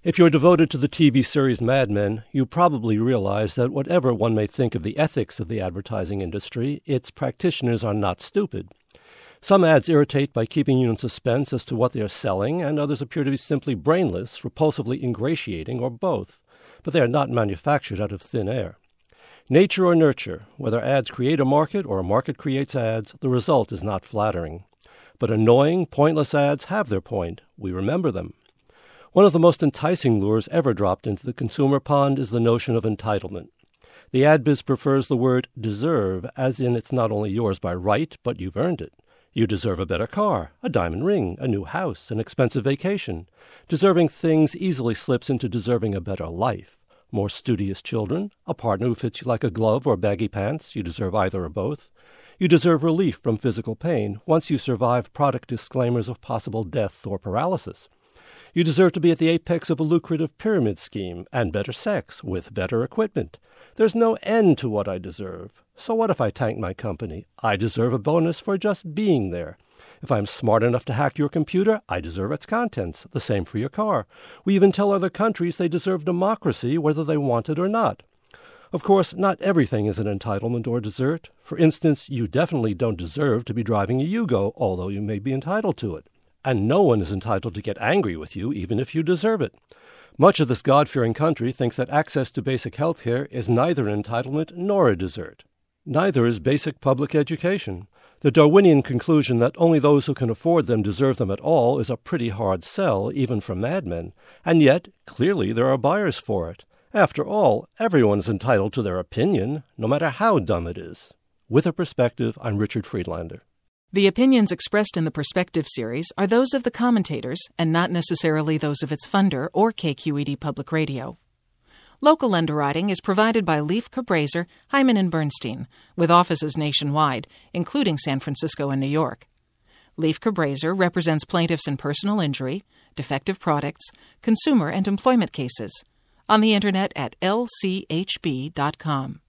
If you're devoted to the TV series Mad Men, you probably realize that whatever one may think of the ethics of the advertising industry, its practitioners are not stupid. Some ads irritate by keeping you in suspense as to what they are selling, and others appear to be simply brainless, repulsively ingratiating, or both. But they are not manufactured out of thin air. Nature or nurture, whether ads create a market or a market creates ads, the result is not flattering. But annoying, pointless ads have their point. We remember them. One of the most enticing lures ever dropped into the consumer pond is the notion of entitlement. The ad biz prefers the word deserve, as in it's not only yours by right, but you've earned it. You deserve a better car, a diamond ring, a new house, an expensive vacation. Deserving things easily slips into deserving a better life. More studious children, a partner who fits you like a glove or baggy pants, you deserve either or both. You deserve relief from physical pain once you survive product disclaimers of possible death or paralysis. You deserve to be at the apex of a lucrative pyramid scheme and better sex with better equipment. There's no end to what I deserve. So what if I tank my company? I deserve a bonus for just being there. If I'm smart enough to hack your computer, I deserve its contents. The same for your car. We even tell other countries they deserve democracy whether they want it or not. Of course, not everything is an entitlement or desert. For instance, you definitely don't deserve to be driving a Yugo, although you may be entitled to it. And no one is entitled to get angry with you, even if you deserve it. Much of this God-fearing country thinks that access to basic health care is neither an entitlement nor a desert. Neither is basic public education. The Darwinian conclusion that only those who can afford them deserve them at all is a pretty hard sell, even for madmen. And yet, clearly there are buyers for it. After all, everyone is entitled to their opinion, no matter how dumb it is. With a Perspective, I'm Richard Friedlander. The opinions expressed in the Perspective series are those of the commentators and not necessarily those of its funder or KQED Public Radio. Local underwriting is provided by Leif Cabraser, Hyman & Bernstein, with offices nationwide, including San Francisco and New York. Leif Cabraser represents plaintiffs in personal injury, defective products, consumer and employment cases. On the Internet at lchb.com.